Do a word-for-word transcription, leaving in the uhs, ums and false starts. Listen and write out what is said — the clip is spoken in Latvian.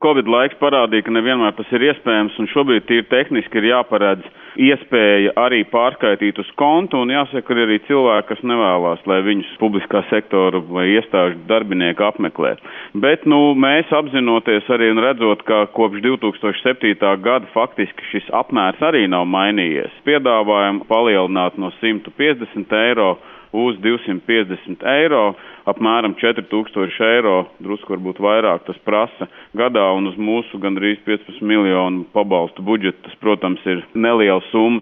Covid laiks parādīja, ka nevienmēr tas ir iespējams, un šobrīd tīri tehniski ir jāparedz iespēja arī pārskaitīt uz kontu, un jāsaka, ir arī cilvēki, kas nevēlas, lai viņus publiskā sektora vai iestāžu darbinieki apmeklē. Bet, nu, mēs apzinoties arī un redzot, ka kopš divi tūkstoši septītā gada faktiski šis apmērs arī nav mainījies. Piedāvājam palielināt no simt piecdesmit eiro uz divsimt piecdesmit eiro, apmēram četri tūkstoši eiro, drusku varbūt vairāk tas prasa gadā, un uz mūsu gandrīz piecpadsmit miljonu pabalstu budžetu tas, protams, ir neliela summa.